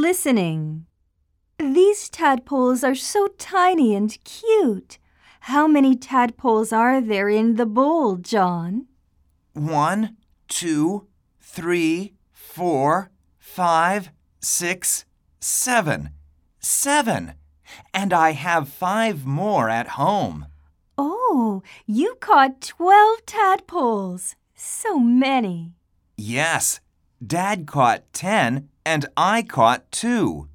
listening. These tadpoles are so tiny and cute. How many tadpoles are there in the bowl, John? 1, 2, 3, 4, 5, 6, 7. 7. And I have 5 more at home. Oh, you caught 12 tadpoles. So many. Yes, Dad caught 10 and I caught 2.